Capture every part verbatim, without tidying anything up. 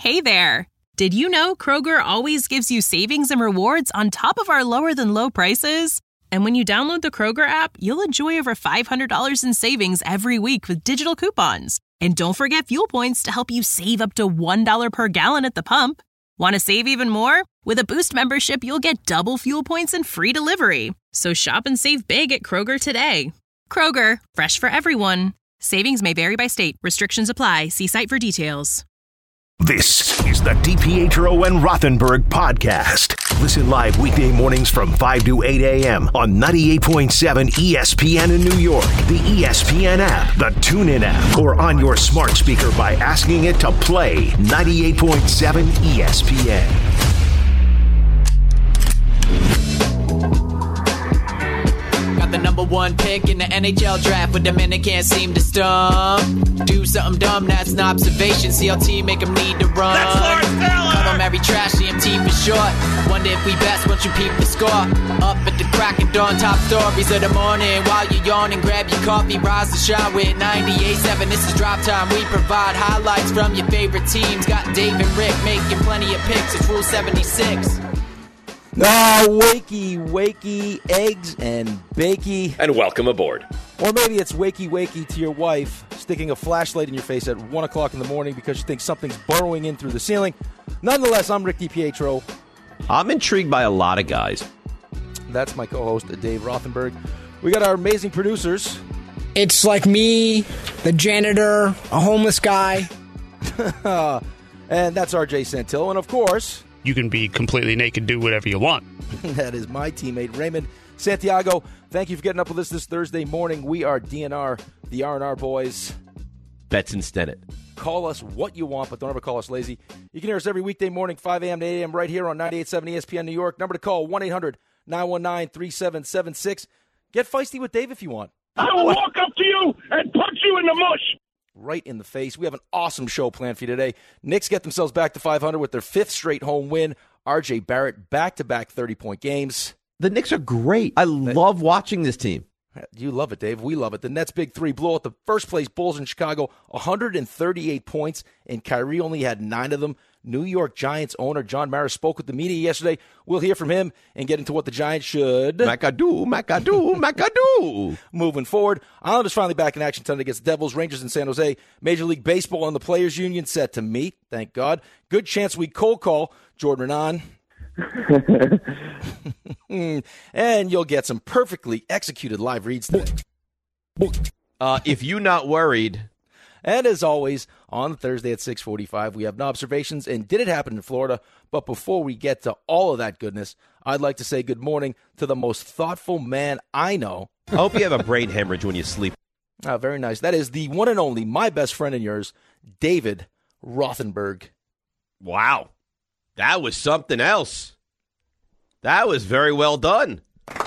Hey there! Did you know Kroger always gives you savings and rewards on top of our lower-than-low prices? And when you download the Kroger app, you'll enjoy over five hundred dollars in savings every week with digital coupons. And don't forget fuel points to help you save up to one dollar per gallon at the pump. Want to save even more? With a Boost membership, you'll get double fuel points and free delivery. So shop and save big at Kroger today. Kroger, fresh for everyone. Savings may vary by state. Restrictions apply. See site for details. This is the DiPietro and Rothenberg podcast. Listen live weekday mornings from five to eight a.m. on ninety-eight point seven E S P N in New York, the E S P N app, the TuneIn app, or on your smart speaker by asking it to play ninety-eight point seven E S P N. The number one pick in the N H L draft, but the men they can't seem to stump. Do something dumb, that's an observation. C L T make them need to run. That's Lawrence Taylor! Call them every trash, C M T for short. Wonder if we best once you peep the score. Up at the crack of dawn, top stories of the morning. While you're yawning, grab your coffee, rise to shine with ninety-eight point seven. This is Drop Time. We provide highlights from your favorite teams. Got Dave and Rick making plenty of picks. It's Rule seventy-six. Ah, wakey, wakey, eggs and bakey. And welcome aboard. Or maybe it's wakey, wakey to your wife, sticking a flashlight in your face at one o'clock in the morning because she thinks something's burrowing in through the ceiling. Nonetheless, I'm Rick DiPietro. I'm intrigued by a lot of guys. That's my co-host, Dave Rothenberg. We got our amazing producers. It's like me, the janitor, a homeless guy. And that's R J Santillo. And of course... you can be completely naked, do whatever you want. That is my teammate, Raymond Santiago. Thank you for getting up with us this Thursday morning. We are D N R, the R and R boys. Betson Stennett. Call us what you want, but don't ever call us lazy. You can hear us every weekday morning, five a.m. to eight a.m. right here on ninety-eight point seven E S P N New York. Number to call, one eight hundred nine one nine three seven seven six. Get feisty with Dave if you want. I will walk up to you and punch you in the mush. Right in the face. We have an awesome show planned for you today. Knicks get themselves back to five hundred with their fifth straight home win. R J Barrett, back-to-back thirty-point games. The Knicks are great. I love watching this team. You love it, Dave. We love it. The Nets' big three blew out the first-place Bulls in Chicago, one hundred thirty-eight points, and Kyrie only had nine of them. New York Giants owner John Mara spoke with the media yesterday. We'll hear from him and get into what the Giants should... McAdoo, McAdoo, McAdoo. Moving forward, Islanders finally back in action tonight against the Devils, Rangers in San Jose. Major League Baseball and the Players Union set to meet, thank God. Good chance we cold call Jordan Renan. And you'll get some perfectly executed live reads today. Uh, if you're not worried... And as always, on Thursday at six forty-five, we have no observations and did it happen in Florida. But before we get to all of that goodness, I'd like to say good morning to the most thoughtful man I know. I hope you have a brain hemorrhage when you sleep. Ah, very nice. That is the one and only, my best friend and yours, David Rothenberg. Wow. That was something else. That was very well done.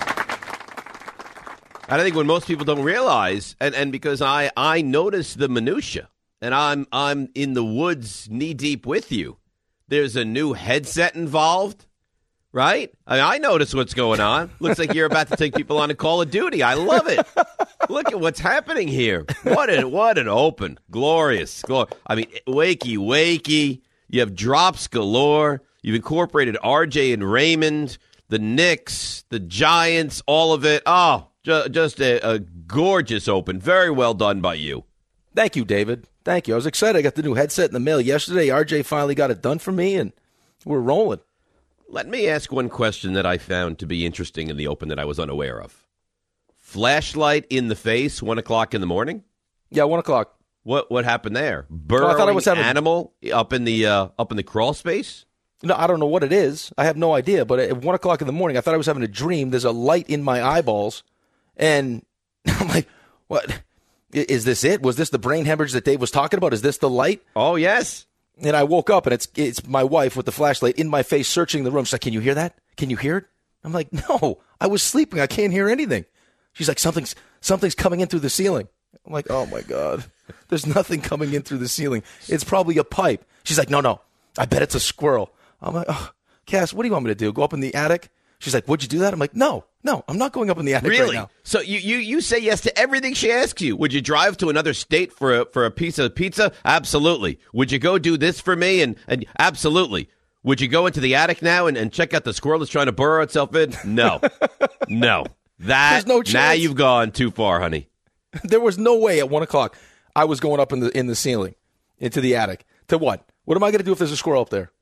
I think when most people don't realize, and, and because I, I notice the minutia, and I'm I'm in the woods knee deep with you, there's a new headset involved, right? I, mean, I notice what's going on. Looks like you're about to take people on a Call of Duty. I love it. Look at what's happening here. What an what an open, glorious, glor- I mean, wakey, wakey. You have drops galore. You've incorporated R J and Raymond, the Knicks, the Giants, all of it. Oh. Just a, a gorgeous open. Very well done by you. Thank you, David. Thank you. I was excited. I got the new headset in the mail yesterday. R J finally got it done for me, and we're rolling. Let me ask one question that I found to be interesting in the open that I was unaware of. Flashlight in the face, one o'clock in the morning? Yeah, one o'clock. What what happened there? Burrowing oh, I thought I was having... animal up in the uh, up in the crawl space? No, I don't know what it is. I have no idea. But at one o'clock in the morning, I thought I was having a dream. There's a light in my eyeballs. And I'm like, what? Is this it? Was this the brain hemorrhage that Dave was talking about? Is this the light? Oh, yes. And I woke up, and it's it's my wife with the flashlight in my face searching the room. She's like, can you hear that? Can you hear it? I'm like, no, I was sleeping. I can't hear anything. She's like, something's something's coming in through the ceiling. I'm like, oh, my God. There's nothing coming in through the ceiling. It's probably a pipe. She's like, no, no, I bet it's a squirrel. I'm like, oh, Cass, what do you want me to do? Go up in the attic? She's like, would you do that? I'm like, no, no, I'm not going up in the attic Really? right now. So you, you, you say yes to everything she asks you. Would you drive to another state for a, for a piece of pizza? Absolutely. Would you go do this for me? And, and absolutely. Would you go into the attic now and, and check out the squirrel that's trying to burrow itself in? No. No. That, There's no chance. Now you've gone too far, honey. There was no way at one o'clock I was going up in the in the ceiling into the attic. To what? What am I going to do if there's a squirrel up there?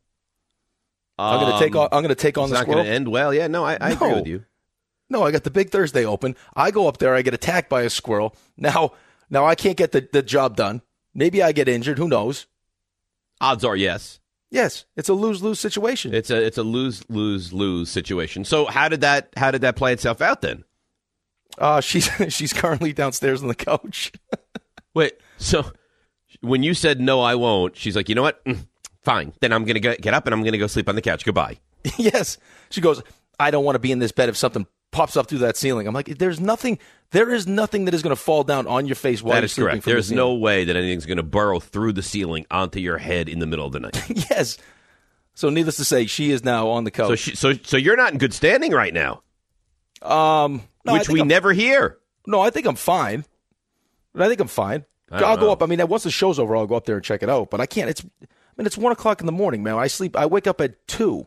I'm going to take on. I'm going to take on It's the not squirrel. going to end well. Yeah, no, I, I No. agree with you. No, I got the Big Thursday open. I go up there. I get attacked by a squirrel. Now, now I can't get the, the job done. Maybe I get injured. Who knows? Odds are yes. Yes, it's a lose lose situation. It's a it's a lose lose lose situation. So how did that how did that play itself out then? Uh, she's she's currently downstairs on the couch. Wait, so when you said no, I won't, she's like, you know what? Mm, fine. Then I'm going to get up and I'm going to go sleep on the couch. Goodbye. Yes. She goes, I don't want to be in this bed if something pops up through that ceiling. I'm like, there's nothing, there is nothing that is going to fall down on your face while That you're is sleeping correct. from the There's ceiling. no way that anything's going to burrow through the ceiling onto your head in the middle of the night. Yes. So needless to say, she is now on the couch. So she, so so you're not in good standing right now, um, no, I which think we I'm- never hear. No, I think I'm fine. I think I'm fine. I don't I'll go know. up. I mean, once the show's over, I'll go up there and check it out. But I can't. It's, I mean, it's one o'clock in the morning, man. I sleep. I wake up at two.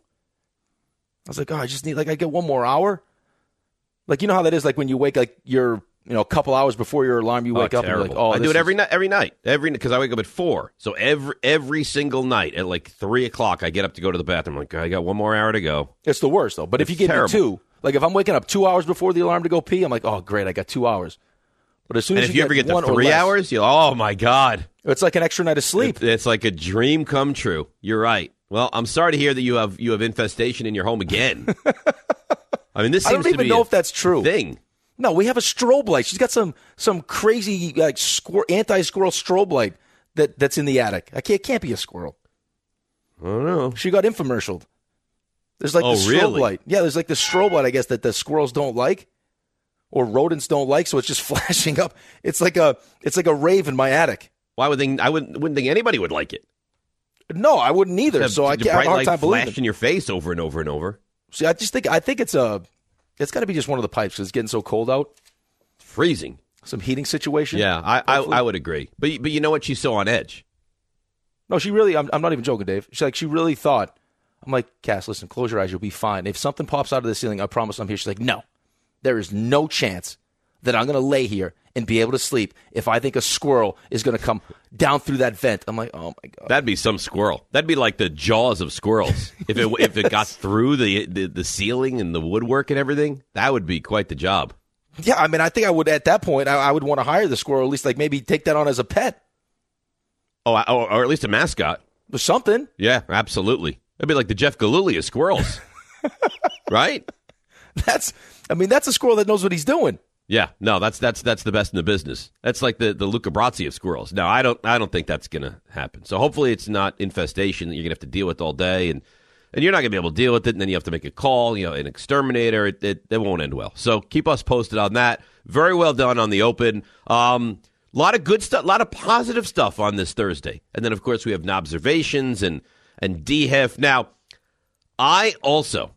I was like, oh, I just need like I get one more hour. Like you know how that is. Like when you wake, like you're, you know, a couple hours before your alarm, you wake oh, up terrible. and you're like, oh, I this do it is- every night. Every night, every because I wake up at four. So every every single night at like three o'clock, I get up to go to the bathroom. I'm like, I got one more hour to go. It's the worst though. But if It's you give terrible. me two, like if I'm waking up two hours before the alarm to go pee, I'm like, oh, great, I got two hours. But as soon And as if you get ever get to one or three less, hours, you oh my god, it's like an extra night of sleep. It- it's like a dream come true. You're right. Well, I'm sorry to hear that you have you have infestation in your home again. I mean, this I seems don't to even be know a if that's true. thing. No, we have a strobe light. She's got some some crazy like squir- anti-squirrel strobe light that, that's in the attic. I can't, it can't be a squirrel. I don't know. She got infomercialed. There's like Oh, the strobe really? light. Yeah, there's like the strobe light, I guess, that the squirrels don't like or rodents don't like, so it's just flashing up. It's like a it's like a rave in my attic. Why would they? I wouldn't wouldn't think anybody would like it. No, I wouldn't either. Have So I the can't I have bright a hard light time believing flash it. in your face over and over and over. See, I just think I think it's a it's got to be just one of the pipes because it's getting so cold out. Freezing. Some heating situation. Yeah, I, I Hopefully. I would agree. But but you know what? She's so on edge. No, she really. I'm, I'm not even joking, Dave. She's like she really thought. I'm like, Cass, listen, close your eyes. You'll be fine. If something pops out of the ceiling, I promise I'm here. She's like, no, there is no chance that I'm going to lay here and be able to sleep if I think a squirrel is going to come down through that vent. I'm like, oh my god. That'd be some squirrel. That'd be like the jaws of squirrels. If it if it got through the, the the ceiling and the woodwork and everything, that would be quite the job. Yeah, I mean, I think I would at that point. I, I would want to hire the squirrel, at least like maybe take that on as a pet Oh, I- or, or at least a mascot. or something. Yeah, absolutely. It'd be like the Jeff Galooly of squirrels, right? That's. I mean, that's a squirrel that knows what he's doing. Yeah, no, that's that's that's the best in the business. That's like the the Luca Brasi of squirrels. No, I don't I don't think that's gonna happen. So hopefully it's not infestation that you're gonna have to deal with all day, and and you're not gonna be able to deal with it. And then you have to make a call, you know, an exterminator. It it, it won't end well. So keep us posted on that. Very well done on the open. Um, a lot of good stuff, a lot of positive stuff on this Thursday, and then of course we have Nobservations and and D H I F. Now, I also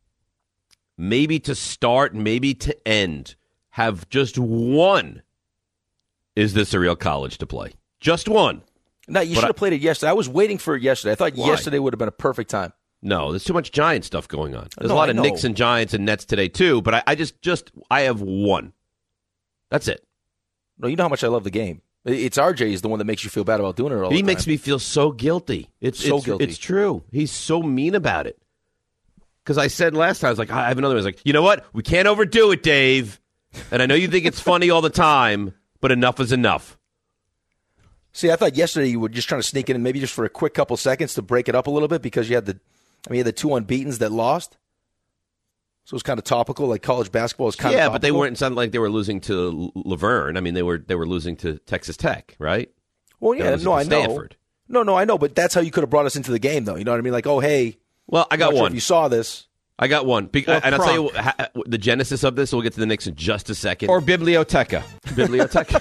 maybe to start, maybe to end. Have just one. Is this a real college to play? Just one. No, you But should I- have played it yesterday. I was waiting for it yesterday. I thought Why? yesterday would have been a perfect time. No, there's too much Giant stuff going on. There's No, a lot I of know. Knicks and Giants and Nets today too. But I, I just, just, I have one. That's it. No, you know how much I love the game. It's R J is the one that makes you feel bad about doing it all He the makes time. me feel so guilty. It's So it's, guilty. It's true. He's so mean about it. Because I said last time, I was like, I have another one. I was like, you know what? We can't overdo it, Dave. And I know you think it's funny all the time, but enough is enough. See, I thought yesterday you were just trying to sneak in, maybe just for a quick couple seconds to break it up a little bit because you had the, I mean, you had the two unbeatens that lost. So it was kind of topical, like college basketball is kind of Yeah, topical. but they weren't. It's not like they were losing to L- Laverne. I mean, they were they were losing to Texas Tech, right? Well, They were yeah, losing no, to I know. Stanford. No, no, I know, but that's how you could have brought us into the game, though. You know what I mean? Like, oh, hey, Well, I got not sure one. if you saw this. I got one. Be- Or and I'll tell you Kronk. ha- the genesis of this. We'll get to the Knicks in just a second. Or Biblioteca. Biblioteca.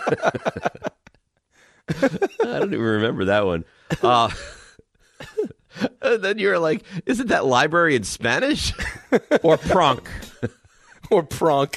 I don't even remember that one. Uh, And then you're like, isn't that library in Spanish? Or pronk? Or pronk.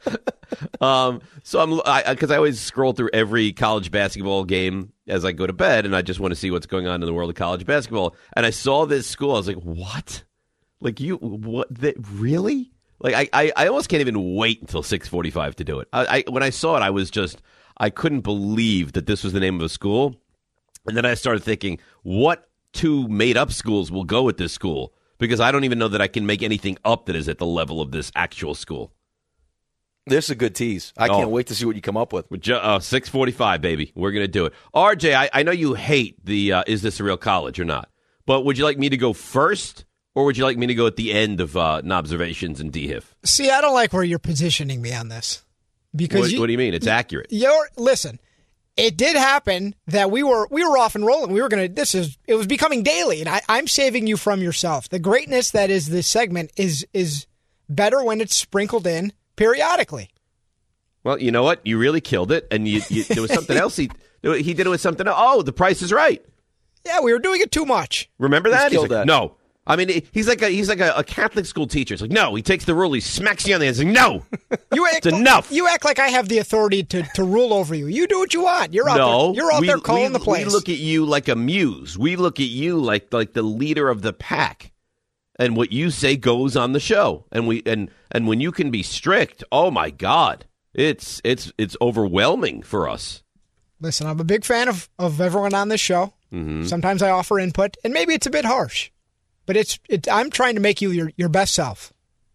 um, so I'm, I, because I, I always scroll through every college basketball game as I go to bed, and I just want to see what's going on in the world of college basketball. And I saw this school. I was like, what? Like, you, what? They, really? Like, I, I, I almost can't even wait until six forty-five to do it. I, I when I saw it, I was just, I couldn't believe that this was the name of a school. And then I started thinking, what two made-up schools will go with this school? Because I don't even know that I can make anything up that is at the level of this actual school. This is a good tease. I oh. can't wait to see what you come up with. Uh, six forty-five, baby. We're going to do it. R J, I, I know you hate the uh, Is This a Real College or Not? But would you like me to go first, or would you like me to go at the end of uh, Nobservations and D H I F? See, I don't like where you're positioning me on this. Because What, you, what do you mean? It's accurate. You're, listen, it did happen that we were we were off and rolling. We were going to, this is, it was becoming daily, and I, I'm saving you from yourself. The greatness that is this segment is is better when it's sprinkled in periodically. Well, you know what? You really killed it, and you, you, there was something else. He he did it with something else. Oh, The Price is Right. Yeah, we were doing it too much. Remember that? He's He's like, that. No. I mean, he's like a he's like a, a Catholic school teacher. It's like, no. He takes the rule, he smacks you on the head. He's like, no. You act, it's enough. You act like I have the authority to, to rule over you. You do what you want. You're out no, there. You're out we, there calling we, the plays. We look at you like a muse. We look at you like like the leader of the pack, and what you say goes on the show. And we and and when you can be strict, oh my God, it's it's it's overwhelming for us. Listen, I'm a big fan of, of everyone on this show. Mm-hmm. Sometimes I offer input, and maybe it's a bit harsh, but it's it, I'm trying to make you your, your best self.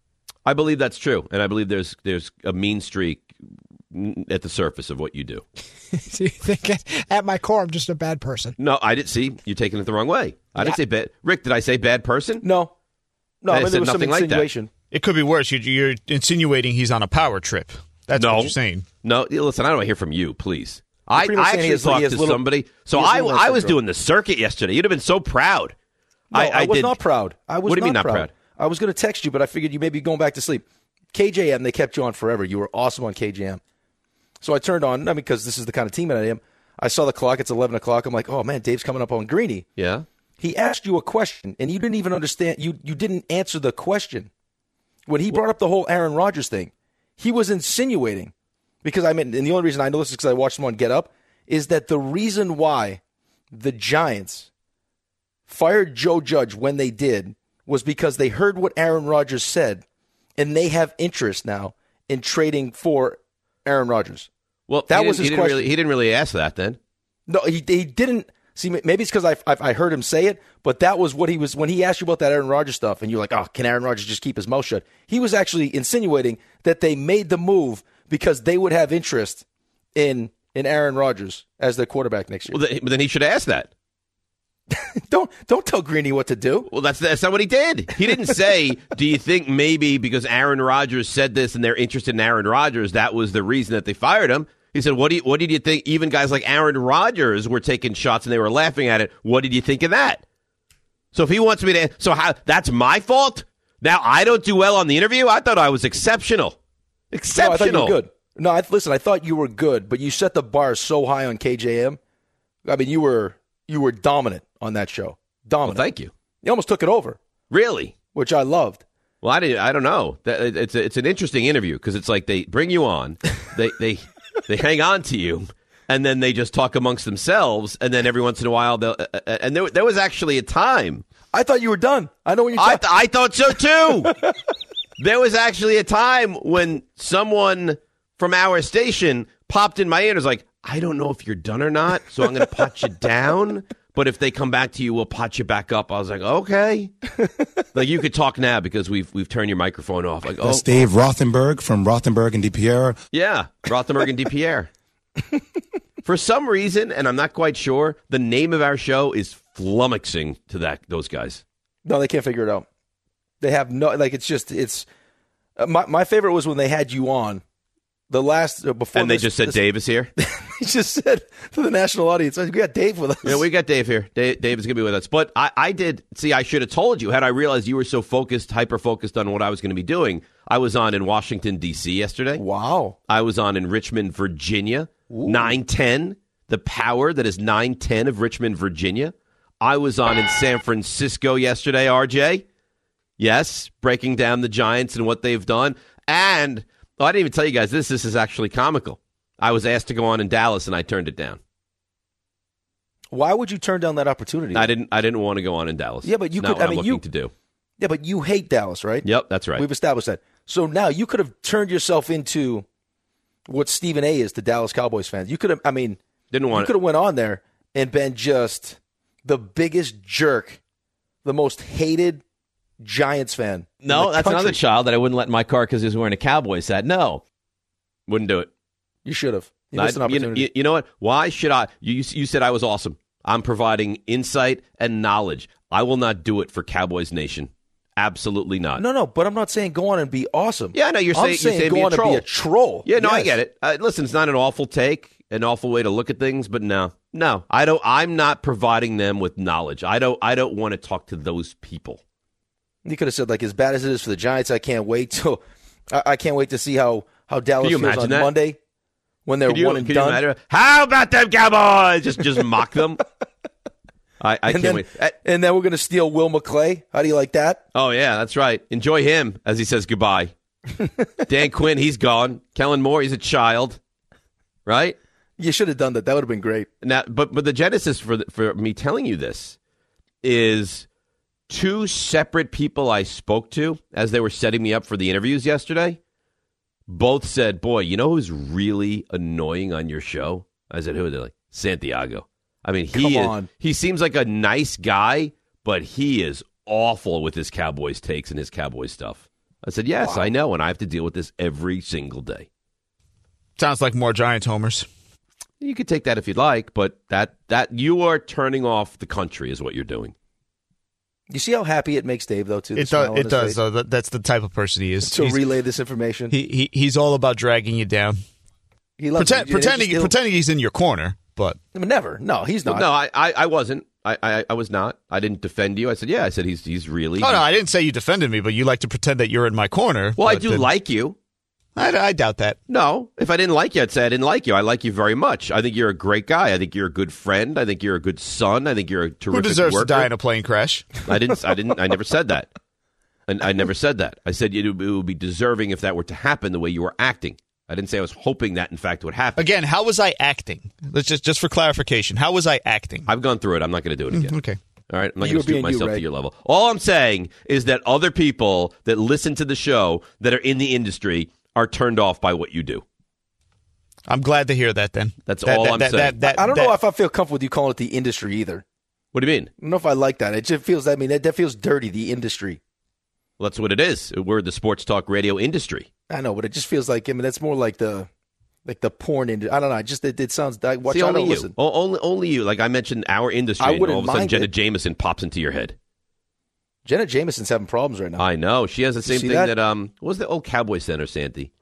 I believe that's true, and I believe there's there's a mean streak at the surface of what you do. So you think at my core I'm just a bad person? No, I didn't see. You're taking it the wrong way. I yeah. didn't say bad. Rick, did I say bad person? No. No, I, I mean, said there was nothing some like insinuation. that. It could be worse. You're, you're insinuating he's on a power trip. That's no. what you're saying. No, listen, I don't want to hear from you, please. I, I actually has, talked to little, somebody. So I, I was doing the circuit yesterday. You'd have been so proud. No, I, I, I was did. not proud. I was what do you not mean not proud? proud? I was going to text you, but I figured you may be going back to sleep. K J M, they kept you on forever. You were awesome on K J M. So I turned on, I mean, because this is the kind of team that I am. I saw the clock. It's eleven o'clock. I'm like, oh, man, Dave's coming up on Greeny. Yeah. He asked you a question, and you didn't even understand. You, you didn't answer the question. When he brought up the whole Aaron Rodgers thing, he was insinuating, because I mean, and the only reason I know this is because I watched him on Get Up, is that the reason why the Giants fired Joe Judge when they did was because they heard what Aaron Rodgers said, and they have interest now in trading for Aaron Rodgers. Well, that was his he didn't question. Really, he didn't really ask that then. No, he, he didn't. See, maybe it's because I, I I heard him say it, but that was what he was, when he asked you about that Aaron Rodgers stuff, and you're like, oh, can Aaron Rodgers just keep his mouth shut? He was actually insinuating that they made the move because they would have interest in in Aaron Rodgers as their quarterback next year. Well, then, then he should ask that. don't don't tell Greeny what to do. Well, that's that's not what he did. He didn't say, do you think maybe because Aaron Rodgers said this and they're interested in Aaron Rodgers, that was the reason that they fired him? He said, what do you, what did you think? Even guys like Aaron Rodgers were taking shots and they were laughing at it. What did you think of that? So if he wants me to, so how, that's my fault? Now I don't do well on the interview? I thought I was exceptional. Exceptional. No, I thought you were good. No, I, listen, I thought you were good, but you set the bar so high on K J M. I mean, you were you were dominant on that show. Dominant. Well, thank you. You almost took it over. Really? Which I loved. Well, I didn't. I don't know. It's a, it's an interesting interview because it's like they bring you on, they they they hang on to you, and then they just talk amongst themselves, and then every once in a while they'll. Uh, and there there was actually a time. I thought you were done. I know when you. I th- I thought so too. There was actually a time when someone from our station popped in my ear and was like, I don't know if you're done or not, so I'm going to pot you down. But if they come back to you, we'll pot you back up. I was like, okay. Like, you could talk now because we've we've turned your microphone off. Like, That's oh, Dave Rothenberg from Rothenberg and DiPiero. Yeah, Rothenberg and DiPiero. For some reason, and I'm not quite sure, the name of our show is flummoxing to that those guys. No, they can't figure it out. They have no, like, it's just, it's, uh, my, my favorite was when they had you on. The last uh, before, and they this, just said this, Dave is here. He just said to the national audience, "We got Dave with us." Yeah, we got Dave here. Dave, Dave is going to be with us. But I, I did see. I should have told you had I realized you were so focused, hyper focused on what I was going to be doing. I was on in Washington D C yesterday. Wow. I was on in Richmond, Virginia. Nine ten. The power that is nine ten of Richmond, Virginia. I was on in San Francisco yesterday, R J. Yes, breaking down the Giants and what they've done. And well, I didn't even tell you guys this. This is actually comical. I was asked to go on in Dallas, and I turned it down. Why would you turn down that opportunity? I didn't. I didn't want to go on in Dallas. Yeah, but you Not could. what I I'm mean, looking you to do. Yeah, but you hate Dallas, right? Yep, that's right. We've established that. So now you could have turned yourself into what Stephen A. is to Dallas Cowboys fans. You could have. I mean, didn't want. You could have went on there and been just the biggest jerk, the most hated Giants fan. No, that's country. another child that I wouldn't let in my car because he was wearing a Cowboys hat. No. Wouldn't do it. You should have. You I, missed an opportunity. You, you know what? Why should I? You, you said I was awesome. I'm providing insight and knowledge. I will not do it for Cowboys Nation. Absolutely not. No, no, but I'm not saying go on and be awesome. Yeah, no, you're I'm saying, saying you're saying go be on a troll. and be a troll. Yeah, no, yes. I get it. Uh, listen, it's not an awful take, an awful way to look at things, but no, no, I don't. I'm not providing them with knowledge. I don't. I don't want to talk to those people. You could have said, like, as bad as it is for the Giants, I can't wait till I, I can't wait to see how how Dallas Can you feels imagine on that? Monday when they're Could you, one and could done. You imagine? How about them Cowboys? Just, just mock them. I, I and can't then, wait. And then we're going to steal Will McClay. How do you like that? Oh, yeah, that's right. Enjoy him as he says goodbye. Dan Quinn, he's gone. Kellen Moore, he's a child. Right? You should have done that. That would have been great. Now, but but the genesis for the, for me telling you this is two separate people I spoke to as they were setting me up for the interviews yesterday. Both said, boy, you know who's really annoying on your show? I said, who are they? Like, Santiago. I mean, he Come is, on. he seems like a nice guy, but he is awful with his Cowboys takes and his Cowboys stuff. I said, yes, Wow. I know, and I have to deal with this every single day. Sounds like more Giants homers. You could take that if you'd like, but that, that you are turning off the country is what you're doing. You see how happy it makes Dave, though, too? the It smile does. on It his does. face? Though. That, that's the type of person he is. To He's- relay this information. he, he he's all about dragging you down. He loves Pretend, it. pretending Just- pretending he's in your corner, but I mean, never. No, he's not. No, I, I, I wasn't. I, I, I was not. I didn't defend you. I said, yeah. I said he's he's really. oh no, I didn't say you defended me, but you like to pretend that you're in my corner. Well, I but do then- like you. I, I doubt that. No, if I didn't like you, I'd say I didn't like you. I like you very much. I think you're a great guy. I think you're a good friend. I think you're a good son. I think you're a terrific Who deserves worker. to die in a plane crash? I didn't. I didn't. I never said that. And I never said that. I said it, it would be deserving if that were to happen the way you were acting. I didn't say I was hoping that in fact would happen. Again, how was I acting? Let's just just for clarification, how was I acting? I've gone through it. I'm not going to do it again. Okay. All right, I'm not You going were to stoop being you, myself Ray. to your level. All I'm saying is that other people that listen to the show that are in the industry are turned off by what you do. I'm glad to hear that. Then That's That- all that- I'm that- saying. that- that- I don't that- know if I feel comfortable with you calling it the industry either. What do you mean? I don't know if I like that. It just feels, I mean, that, that feels dirty, the industry. Well, that's what it is. We're the sports talk radio industry. I know, but it just feels like, I mean, that's more like the like the porn industry. I don't know. I just, it, it sounds, I watch, See, I only don't you. listen. O- only, only you. Like I mentioned, our industry, I and wouldn't all of a sudden, mind Jenna it. Jameson pops into your head. Jenna Jameson's having problems right now. I know. She has the same see thing that? that, um, what was the old Cowboy Center, Santy?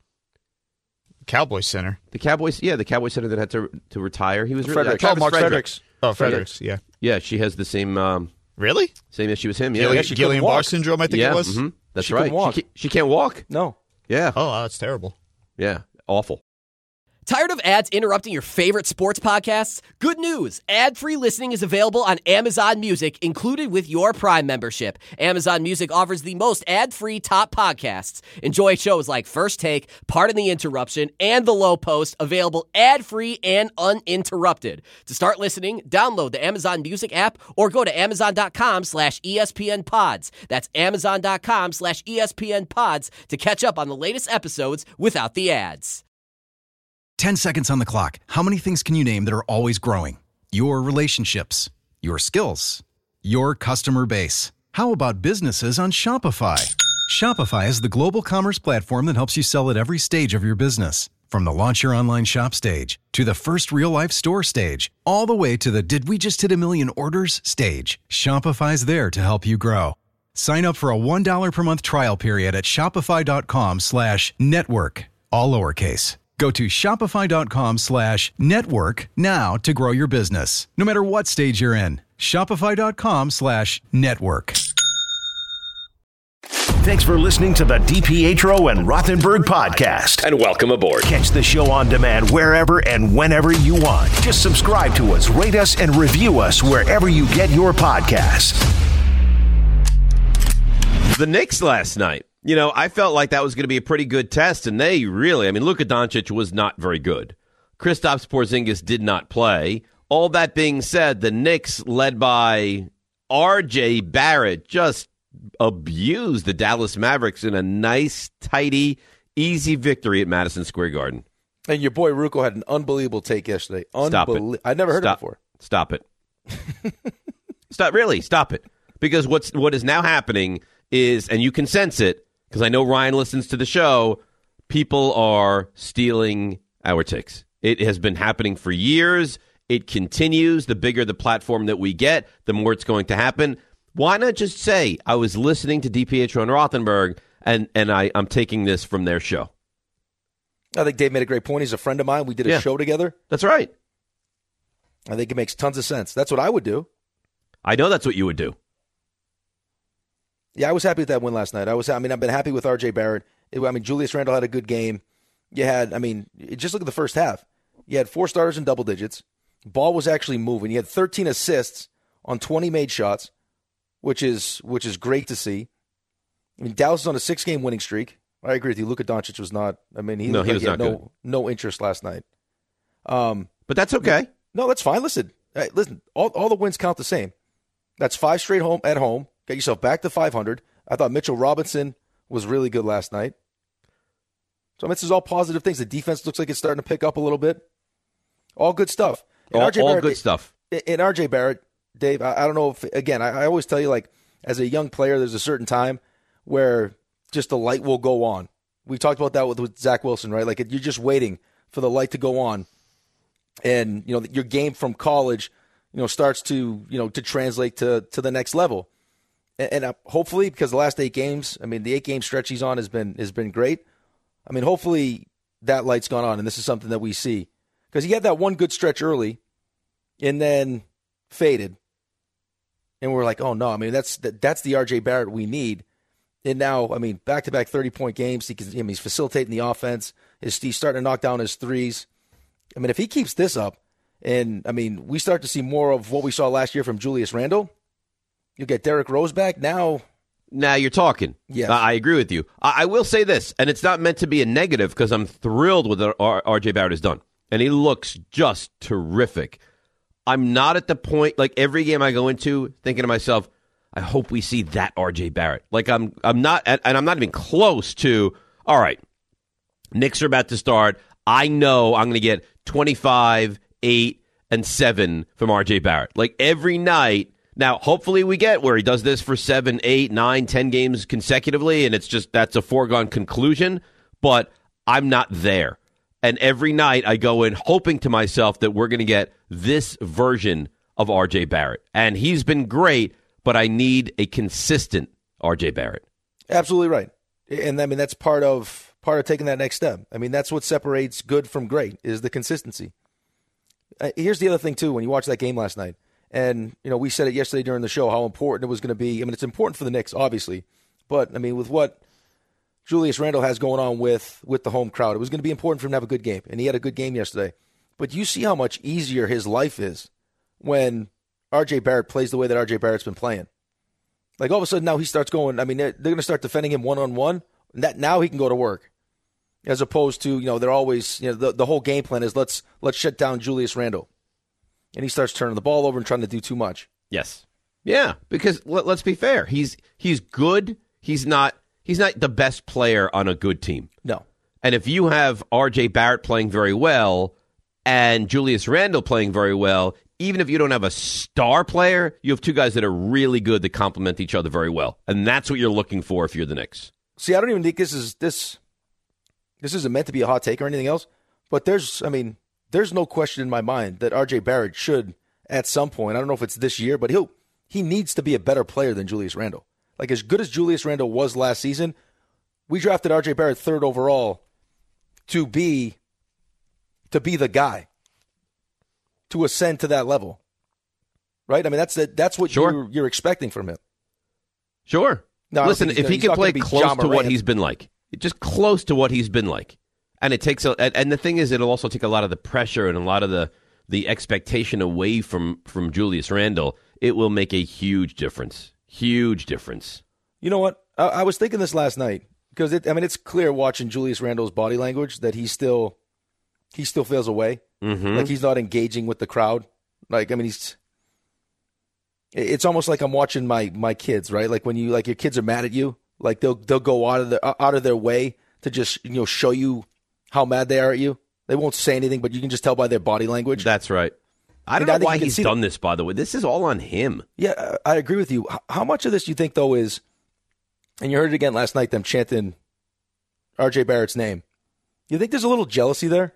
Cowboy Center. The Cowboys, yeah, the Cowboy Center that had to to retire. He was really, Fredericks. Travis Oh, Mark Frederick. Fredericks. Oh, Fredericks. Yeah. Yeah, she has the same um, Really? same issue as him. Yeah, Gillian, yeah, she couldn't Gillian walk. Barr syndrome, I think yeah, it was. mhm. That's She right. couldn't walk. She, can't, she can't walk. No. Yeah, Oh, wow, that's terrible. yeah, awful. Tired of ads interrupting your favorite sports podcasts? Good news! Ad-free listening is available on Amazon Music, included with your Prime membership. Amazon Music offers the most ad-free top podcasts. Enjoy shows like First Take, Pardon the Interruption, and The Low Post, available ad-free and uninterrupted. To start listening, download the Amazon Music app or go to amazon.com slash ESPN pods. That's amazon.com slash ESPN pods to catch up on the latest episodes without the ads. ten seconds on the clock. How many things can you name that are always growing? Your relationships, your skills, your customer base. How about businesses on Shopify? Shopify is the global commerce platform that helps you sell at every stage of your business. From the launch your online shop stage to the first real-life store stage, all the way to the did we just hit a million orders stage. Shopify's there to help you grow. Sign up for a one dollar per month trial period at shopify.com slash network, all lowercase. Go to shopify.com slash network now to grow your business, no matter what stage you're in. Shopify.com slash network. Thanks for listening to the DiPietro and Rothenberg podcast. And welcome aboard. Catch the show on demand wherever and whenever you want. Just subscribe to us, rate us, and review us wherever you get your podcasts. The Knicks last night. You know, I felt like that was going to be a pretty good test, and they really, I mean, Luka Doncic was not very good. Kristaps Porzingis did not play. All that being said, the Knicks, led by R J Barrett, just abused the Dallas Mavericks in a nice, tidy, easy victory at Madison Square Garden. And your boy Rucco had an unbelievable take yesterday. Stop Unbelie- it. I never heard Stop. it before. Stop it. Stop. Really, stop it. Because what's what is now happening is, and you can sense it, because I know Ryan listens to the show, people are stealing our takes. It has been happening for years. It continues. The bigger the platform that we get, the more it's going to happen. Why not just say, I was listening to DiPietro and Rothenberg, and, and I, I'm taking this from their show? I think Dave made a great point. He's a friend of mine. We did a Yeah. show together. That's right. I think it makes tons of sense. That's what I would do. I know that's what you would do. Yeah, I was happy with that win last night. I was. I mean, I've been happy with R J Barrett. It, I mean, Julius Randle had a good game. You had, I mean, just look at the first half. You had four starters in double digits. Ball was actually moving. You had thirteen assists on twenty made shots, which is which is great to see. I mean, Dallas is on a six-game winning streak. I agree with you. Luka Doncic was not. I mean, he, No, he like was he had not no good. no interest last night. Um, But that's okay. No, that's fine. Listen, hey, listen. All all the wins count the same. That's five straight home at home. Get yourself back to five hundred. I thought Mitchell Robinson was really good last night. So I mean, this is all positive things. The defense looks like it's starting to pick up a little bit. All good stuff. And All, R J all Barrett, good stuff. And R J Barrett, Dave, I, I don't know if, again, I, I always tell you, like, as a young player, there's a certain time where just the light will go on. We talked about that with, with Zach Wilson, right? Like, you're just waiting for the light to go on. And, you know, your game from college, you know, starts to, you know, to translate to, to the next level. And, and uh, hopefully, because the last eight games, I mean, the eight-game stretch he's on has been has been great. I mean, hopefully that light's gone on, and this is something that we see. Because he had that one good stretch early and then faded. And we're like, oh, no. I mean, that's that, that's the R J Barrett we need. And now, I mean, back-to-back thirty-point games. He can, I mean, he's facilitating the offense. His, he's starting to knock down his threes. I mean, if he keeps this up, and, I mean, we start to see more of what we saw last year from Julius Randle, you get Derrick Rose back. Now, Now you're talking. Yes. I I agree with you. I, I will say this, and it's not meant to be a negative because I'm thrilled with what R- R.J. Barrett has done. And he looks just terrific. I'm not at the point, like every game I go into, thinking to myself, I hope we see that R J. Barrett. Like I'm I'm not, and I'm not even close to, all right, Knicks are about to start. I know I'm going to get twenty-five, eight, and seven from R J. Barrett. Like every night. Now, hopefully we get where he does this for seven, eight, nine, ten games consecutively, and it's just that's a foregone conclusion, but I'm not there. And every night I go in hoping to myself that we're going to get this version of R J. Barrett. And he's been great, but I need a consistent R J. Barrett. absolutely right. And, I mean, that's part of part of taking that next step. I mean, that's what separates good from great is the consistency. Uh, here's the other thing, too, when you watch that game last night. And, you know, we said it yesterday during the show how important it was going to be. I mean, it's important for the Knicks, obviously. But, I mean, with what Julius Randle has going on with, with the home crowd, it was going to be important for him to have a good game. And he had a good game yesterday. But you see how much easier his life is when R J. Barrett plays the way that R J. Barrett's been playing. Like, all of a sudden now he starts going, I mean, they're, they're going to start defending him one-on-one. And that now he can go to work. As opposed to, you know, they're always, you know, the, the whole game plan is let's let's shut down Julius Randle. And he starts turning the ball over and trying to do too much. Yes. Yeah, because let, let's be fair. He's he's good. He's not he's not the best player on a good team. No. And if you have R J. Barrett playing very well and Julius Randle playing very well, even if you don't have a star player, you have two guys that are really good that complement each other very well. And that's what you're looking for if you're the Knicks. See, I don't even think this is this this isn't meant to be a hot take or anything else, but there's I mean, there's no question in my mind that R J. Barrett should at some point, I don't know if it's this year, but he'll he needs to be a better player than Julius Randle. Like, as good as Julius Randle was last season, we drafted R J. Barrett third overall to be to be the guy, to ascend to that level. Right? I mean, that's the, that's what Sure. you're, you're expecting from him. Sure. No, I don't Listen, think he's if gonna- he he's can not play gonna be close Ja to what Morant. he's been like, just close to what he's been like, and it takes a, and, and the thing is, it'll also take a lot of the pressure and a lot of the the expectation away from from Julius Randle. It will make a huge difference. Huge difference. You know what? I, I was thinking this last night because it, I mean it's clear watching Julius Randle's body language that he still he still feels away. Mm-hmm. Like he's not engaging with the crowd. Like I mean he's. It's almost like I'm watching my my kids, right? Like when you like your kids are mad at you, like they'll they'll go out of their out of their way to just you know show you how mad they are at you. They won't say anything, but you can just tell by their body language. That's right. I don't And I know think why you can he's see done that- this, by the way. This is all on him. Yeah, I agree with you. H- How much of this do you think, though, is, and you heard it again last night, them chanting R J Barrett's name. You think there's a little jealousy there?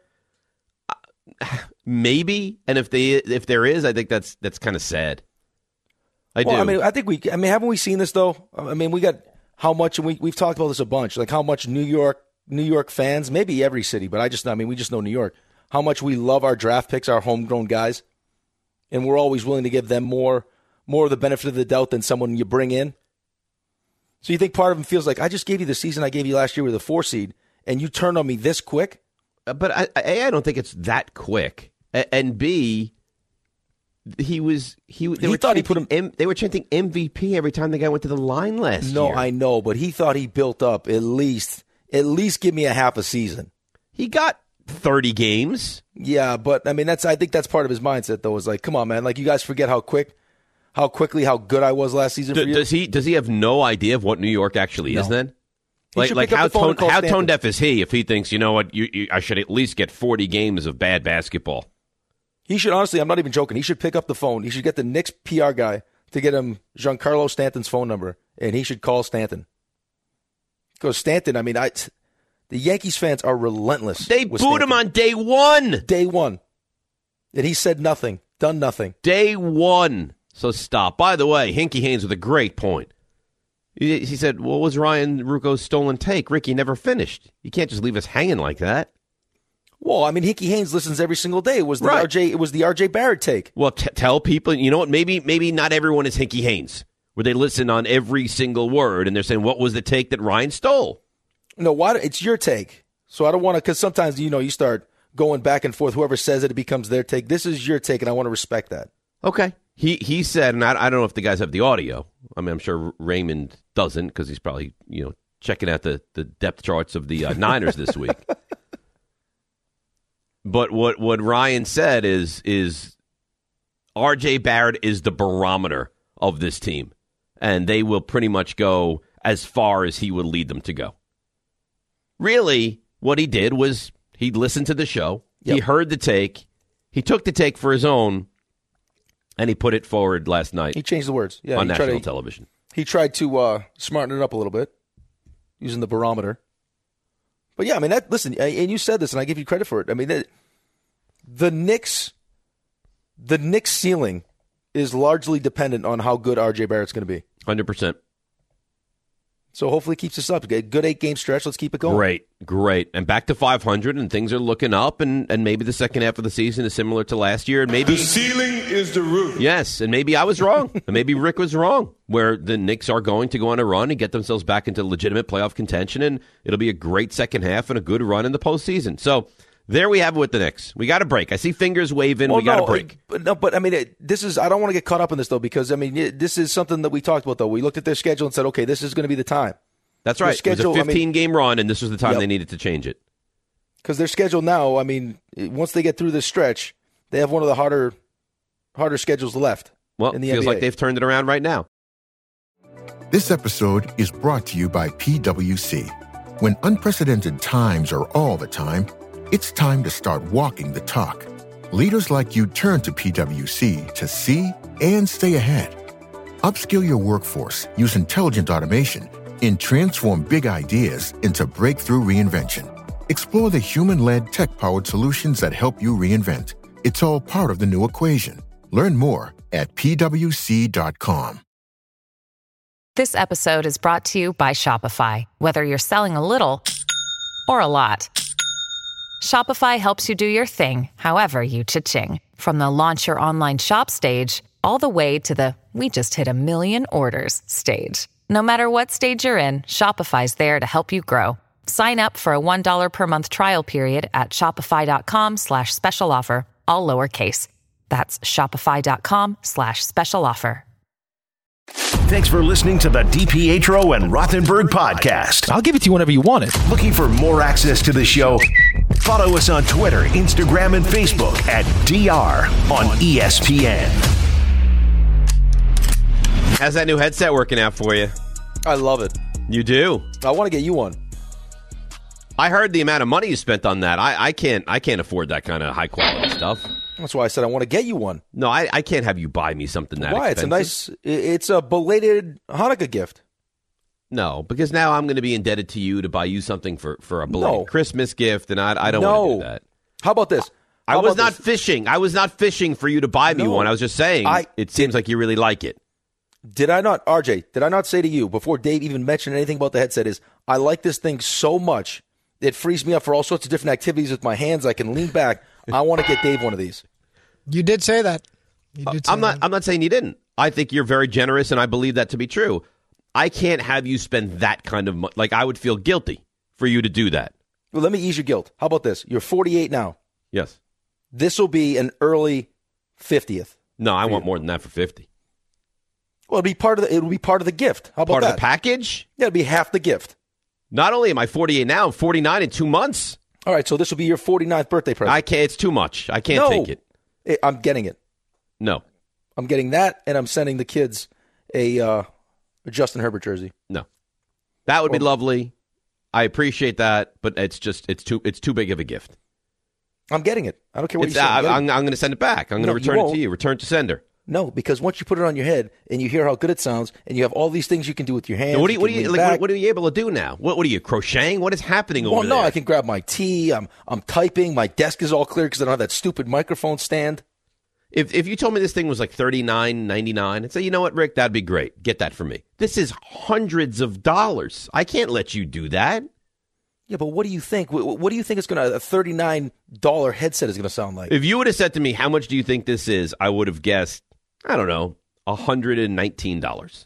Maybe, and if they if there is, I think that's that's kind of sad. I well, do. I mean, I think we. I mean, haven't we seen this though? I mean, we got how much, and we we've talked about this a bunch. Like how much New York, New York fans, maybe every city, but I just, I mean, we just know New York. How much we love our draft picks, our homegrown guys, and we're always willing to give them more, more of the benefit of the doubt than someone you bring in. So you think part of them feels like I just gave you the season I gave you last year with a four seed, and you turned on me this quick? But I, A, I don't think it's that quick, A- and B, he was he. They He were thought he chanting put him- M, they were chanting M V P every time the guy went to the line last No, year. I know, but he thought he built up at least at least give me a half a season. He got thirty games. Yeah, but I mean that's I think that's part of his mindset though. Is like, come on, man, like you guys forget how quick, how quickly, how good I was last season D- for you. does he does he have no idea of what New York actually is No. then? He Like should like pick up how the phone tone and call how Stanton. tone deaf is he if he thinks, you know what, you, you I should at least get forty games of bad basketball. He should honestly, I'm not even joking. He should pick up the phone. He should get the Knicks P R guy to get him Giancarlo Stanton's phone number, and he should call Stanton. Because Stanton, I mean, I, the Yankees fans are relentless. They with booed Stanton. him on day one. Day one. And he said nothing, done nothing. Day one. So stop. By the way, Hinkie Haynes with a great point. He, he said, what was Ryan Rucco's stolen take? Ricky never finished. You can't just leave us hanging like that. Well, I mean, Hickey Haynes listens every single day. It was the Right. R J. It was the R J Barrett take. Well, t- tell people, you know what, maybe maybe not everyone is Hinkie Haynes, where they listen on every single word, and they're saying, what was the take that Ryan stole? No, why? It's your take. So I don't want to, because sometimes you know you start going back and forth. Whoever says it, it becomes their take. This is your take, and I want to respect that. Okay. He he said, and I, I don't know if the guys have the audio. I mean, I'm sure Raymond doesn't because he's probably, you know, checking out the, the depth charts of the uh, Niners this week. But what, what Ryan said is is R J Barrett is the barometer of this team, and they will pretty much go as far as he would lead them to go. Really, what he did was he listened to the show, Yep. he heard the take, he took the take for his own, and he put it forward last night He changed the words. Yeah, on he tried national to, television. He tried to uh, smarten it up a little bit using the barometer. But yeah, I mean, that. Listen, and you said this, and I give you credit for it. I mean, the, the Knicks, the Knicks ceiling is largely dependent on how good R J Barrett's going to be. one hundred percent. So hopefully, it keeps us up. A good eight game stretch. Let's keep it going. Great, great. And back to five hundred, and things are looking up, and, and maybe the second half of the season is similar to last year. And maybe The ceiling is the roof. Yes, and maybe I was wrong. And maybe Rick was wrong, where the Knicks are going to go on a run and get themselves back into legitimate playoff contention, and it'll be a great second half and a good run in the postseason. So there we have it with the Knicks. We got a break. I see fingers waving. Well, we got no, a break. But no, but I mean, it, this is. I don't want to get caught up in this though, because I mean, it, this is something that we talked about though. We looked at their schedule and said, okay, this is going to be the time. That's Their right. schedule, it was I a mean- fifteen-game run, and this was the time Yep. they needed to change it. Because their schedule now, I mean, once they get through this stretch, they have one of the harder, harder schedules left. Well, in it the feels N B A. like they've turned it around right now. This episode is brought to you by P W C. When unprecedented times are all the time, it's time to start walking the talk. Leaders like you turn to P W C to see and stay ahead. Upskill your workforce, use intelligent automation, and transform big ideas into breakthrough reinvention. Explore the human-led, tech-powered solutions that help you reinvent. It's all part of the new equation. Learn more at P W C dot com. This episode is brought to you by Shopify. Whether you're selling a little or a lot, Shopify helps you do your thing, however you cha-ching. From the launch your online shop stage, all the way to the we just hit a million orders stage. No matter what stage you're in, Shopify's there to help you grow. Sign up for a one dollar per month trial period at shopify.com slash special offer, all lowercase. That's shopify.com slash special offer. Thanks for listening to the DiPietro and Rothenberg podcast. I'll give it to you whenever you want it. Looking for more access to the show? Follow us on Twitter, Instagram, and Facebook at D R on E S P N. How's that new headset working out for you? I love it. You do? I want to get you one. I heard the amount of money you spent on that. I, I can't I can't afford that kind of high quality stuff. That's why I said I want to get you one. No, I, I can't have you buy me something that Why? expensive. It's a nice, it's a belated Hanukkah gift. No, because now I'm going to be indebted to you to buy you something for, for a belated No. Christmas gift, and I, I don't no. want to do that. How about this? I How was about not this? fishing. I was not fishing for you to buy me No. one. I was just saying I- it seems like you really like it. Did I not, R J, did I not say to you before Dave even mentioned anything about the headset is, I like this thing so much, it frees me up for all sorts of different activities with my hands. I can lean back. I want to get Dave one of these. You did say that. You did say I'm not that. I'm not saying you didn't. I think you're very generous, and I believe that to be true. I can't have you spend that kind of money. Like, I would feel guilty for you to do that. Well, let me ease your guilt. How about this? You're forty-eight now. Yes. This will be an early fiftieth. No, I want more than that for fifty. Well, it'll be part of the, it'll be part of the gift. How about Part that? of the package? Yeah, it'll be half the gift. Not only am I forty-eight now, I'm forty-nine in two months. All right, so this will be your forty-ninth birthday present. I can't. It's too much. I can't No. take it. It- I'm getting it. No. I'm getting that, and I'm sending the kids a, uh, a Justin Herbert jersey. No. That would be Well- lovely. I appreciate that, but it's just it's too it's too big of a gift. I'm getting it. I don't care what It's, you say. I'm I, getting I'm, it. I'm going to send it back. I'm going No, to you return it won't. to you. Return to sender. No, because once you put it on your head and you hear how good it sounds, and you have all these things you can do with your hands. Now, what are you, what are can you, lean like, what, back. what are you able to do now? What, what are you, crocheting? What is happening over Well, no, there? I can grab my tea. I'm I'm typing. My desk is all clear because I don't have that stupid microphone stand. If if you told me this thing was like thirty-nine ninety-nine, I'd say, you know what, Rick, that'd be great. Get that for me. This is hundreds of dollars. I can't let you do that. Yeah, but what do you think? What, what do you think it's going to a thirty-nine dollars headset is going to sound like? If you would have said to me, how much do you think this is? I would have guessed, I don't know, one hundred nineteen dollars.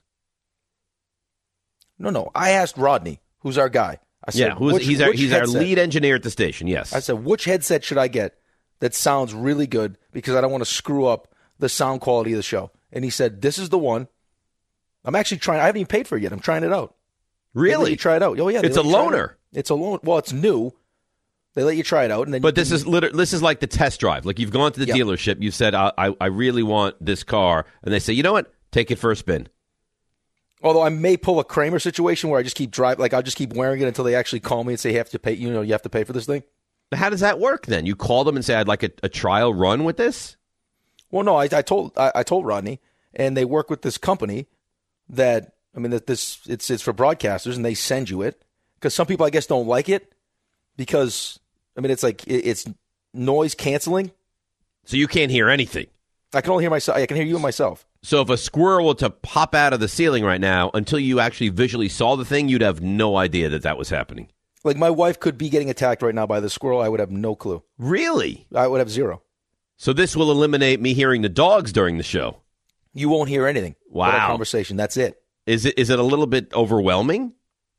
No, no. I asked Rodney, who's our guy. I said, Yeah, who's, which, he's our which he's our headset? lead engineer at the station. Yes. I said, which headset should I get that sounds really good because I don't want to screw up the sound quality of the show? And he said, this is the one. I'm actually trying. I haven't even paid for it yet. I'm trying it out. They let Really? you try it out. Oh, yeah. they It's let a you try it loaner. out. It's a loan. Well, it's new. They let you try it out, and then. But you this can- is liter- this is like the test drive. Like you've gone to the Yeah. dealership, you've said, I, I I really want this car, and they say, you know what, take it for a spin. Although I may pull a Kramer situation where I just keep drive, like I'll just keep wearing it until they actually call me and say you have to pay. You know, you have to pay for this thing. How does that work then? You call them and say, I'd like a, a trial run with this? Well, no, I, I told I, I told Rodney, and they work with this company that I mean that this it's it's for broadcasters, and they send you it because some people I guess don't like it because I mean it's like it, it's noise canceling. So you can't hear anything. I can only hear myself. I can hear you and myself. So if a squirrel were to pop out of the ceiling right now, until you actually visually saw the thing, you'd have no idea that that was happening. Like my wife could be getting attacked right now by the squirrel. I would have no clue. Really? I would have zero. So this will eliminate me hearing the dogs during the show. You won't hear anything. but our Wow. conversation. That's it. Is it is it a little bit overwhelming?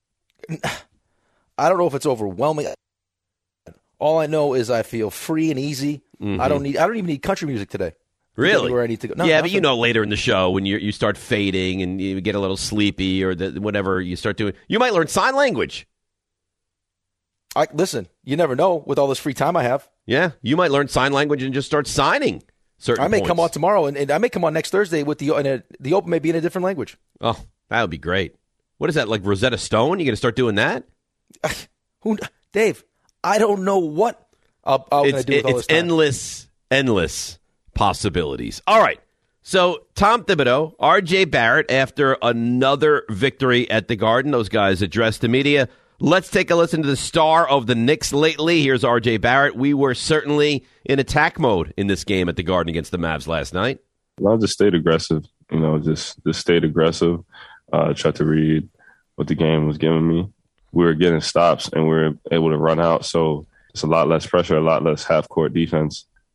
I don't know if it's overwhelming. All I know is I feel free and easy. Mhm. I don't need. I don't even need country music today. to get Really? me Where I need to go. No, yeah, but nothing. you know later in the show when you you start fading and you get a little sleepy or the, whatever you start doing, you might learn sign language. I, listen, you never know with all this free time I have. Yeah, you might learn sign language and just start signing certain I may points. come on tomorrow, and, and I may come on next Thursday with the and a, the open may be in a different language. Oh, that would be great. What is that, like Rosetta Stone? You going to start doing that? Who, Dave? I don't know what I'll, I'm going It's, to do with all it's this time. endless, endless possibilities. All right. So Tom Thibodeau, R J Barrett, after another victory at the Garden, those guys addressed the media. Let's take a listen to the star of the Knicks lately. Here's R J Barrett. We were certainly in attack mode in this game at the Garden against the Mavs last night. Well, I just stayed aggressive, you know, just just stayed aggressive. Uh, tried to read what the game was giving me. We were getting stops and we were able to run out, so it's a lot less pressure, a lot less half-court defense.